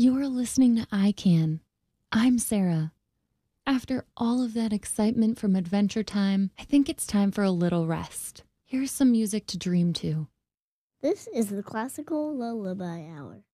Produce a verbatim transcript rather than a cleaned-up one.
You're listening to I Can. I'm Sarah. After all of that excitement from Adventure Time, I think it's time for a little rest. Here's some music to dream to. This is the Classical Lullaby Hour.